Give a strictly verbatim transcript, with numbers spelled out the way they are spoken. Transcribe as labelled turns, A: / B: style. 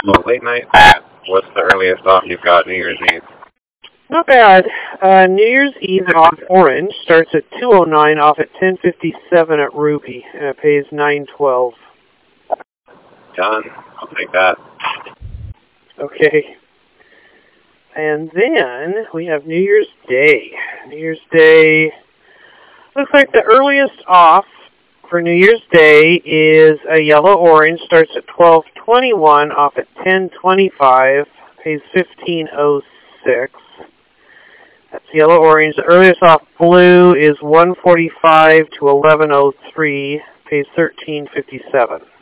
A: Oh, late night? What's the earliest off you've got New Year's Eve?
B: Not bad. Uh, New Year's Eve off Orange starts at two oh nine off at ten fifty-seven at Rupee, and it pays nine twelve.
A: Done. I'll take that.
B: Okay. And then we have New Year's Day. New Year's Day looks like the earliest off for New Year's Day is a yellow orange, starts at twelve twenty-one off at ten twenty-five, pays fifteen oh six. That's yellow orange. The earliest off blue is one forty-five to eleven oh three, pays thirteen fifty-seven.